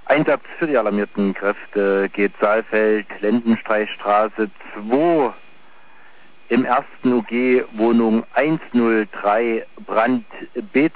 Einsatz für die alarmierten Kräfte geht Saalfeld, Lendenstreichstraße 2 im 1. UG, Wohnung 103, Brand B.